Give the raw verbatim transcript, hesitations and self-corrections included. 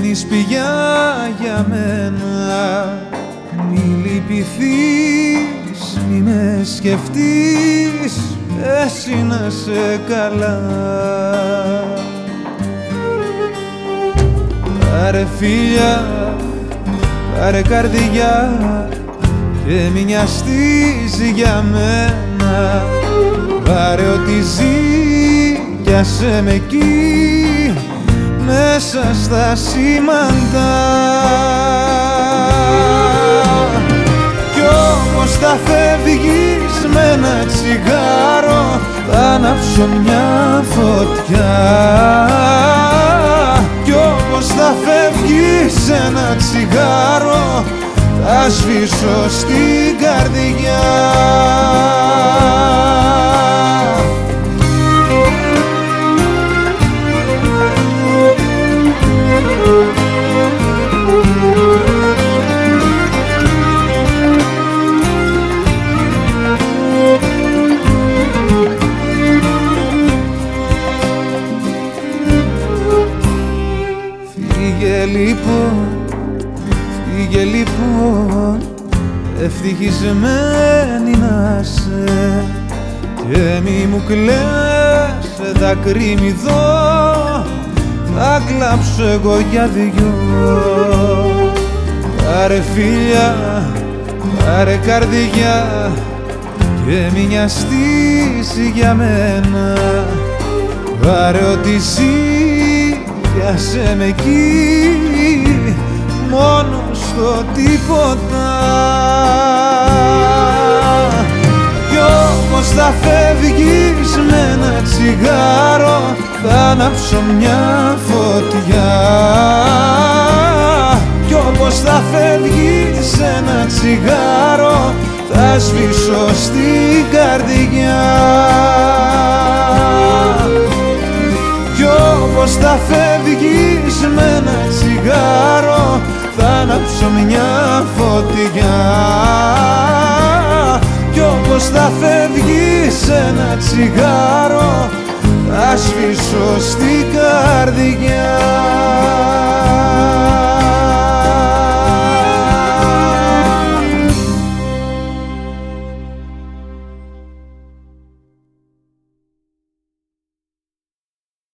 βγαίνεις πια για μένα. Μη λυπηθείς, μη με σκεφτείς, εσύ να σε καλά. Πάρε φίλια, πάρε καρδιά και μη νοιαστείς για μένα. Πάρε ό,τι ζει κι άσε με εκεί μέσα στα σήμαντα. Κι όπως θα φεύγεις με ένα τσιγάρο θα ανάψω μια φωτιά. Κι όπως θα φεύγεις ένα τσιγάρο θα σβήσω στην καρδιά. Φύγε λοιπόν, φύγε λοιπόν, ευτυχισμένη να σε, και μη μου κλαις δάκρυ μη δω, θα κλάψω εγώ για δυο. Πάρε φίλια, πάρε καρδιά και μη νοιαστείς για μένα. Πάρε ό,τι ζει κι άσε με εκεί μόνο στο τίποτα. Κι όπως θα φεύγεις με ένα τσιγάρο θα ανάψω μια φωτιά. Κι όπως θα φεύγεις ένα τσιγάρο θα σβήσω στην καρδιά. Κι όπως θα φεύγεις με ένα τσιγάρο θα ανάψω μια φωτιά. Κι όπως θα φεύγεις ένα τσιγάρο θα σβήσω στην καρδιά.